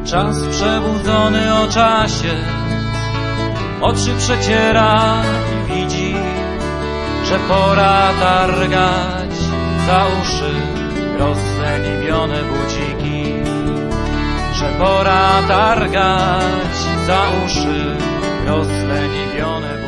Czas przebudzony o czasie, oczy przeciera i widzi, że pora targać za uszy rozleniwione buciki, że pora targać za uszy rozleniwione buciki.